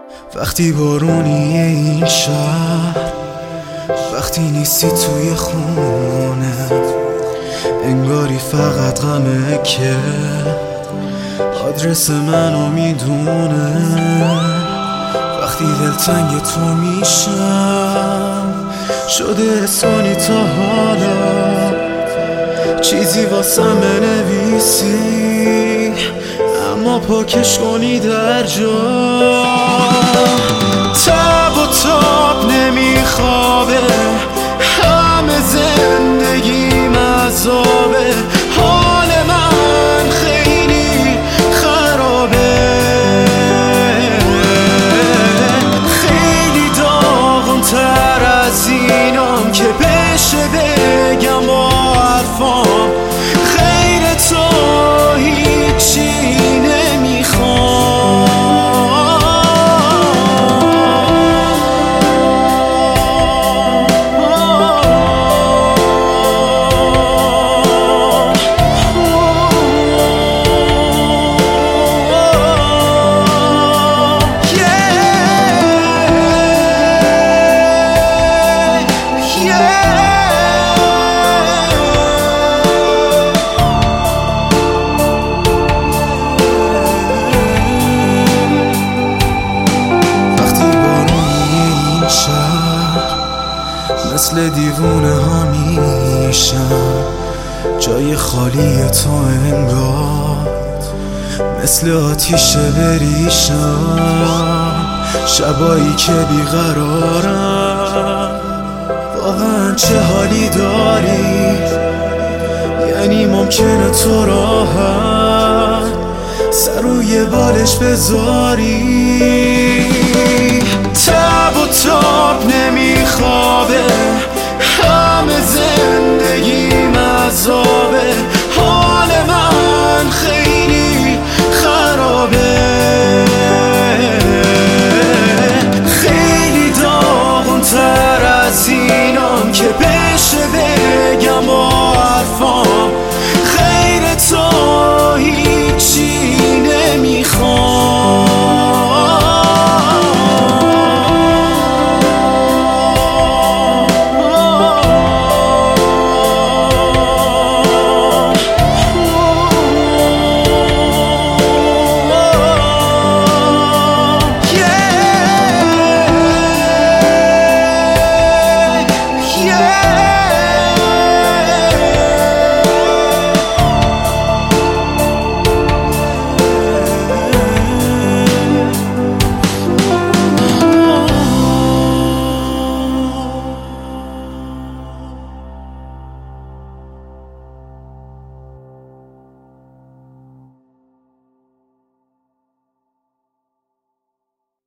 وقتی بارونی این شهر، وقتی نیستی توی خونه، انگاری فقط غمه که آدرس منو میدونه. وقتی دلتنگ تو میشم، شده اسانی تا حالا چیزی واسم بنویسی، اما پاکش کنی در جا. تب و تاب نمیخوابه، همه زندگیم عذابه، حال من خیلی خرابه، خیلی داغون تر از اینام که بشه بگم با حرفام غیر تو هیچی نمیخوام. مثل دیوونه ها میشم، جای خالی تو انگار مثل آتیش بریشم. شبایی که بیقرارم، واقعا چه حالی داری؟ یعنی ممکنه تو راحت سر روی بالش بذاری؟ تب و تاب